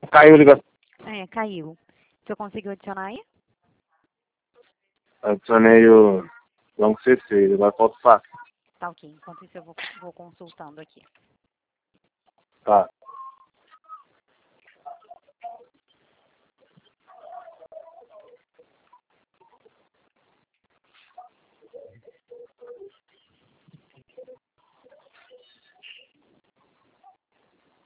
Caiu a ligação. Caiu. Você conseguiu adicionar aí? Adicionei o Long C6, agora falta o fax. Tá ok. Enquanto isso eu vou consultando aqui. Tá.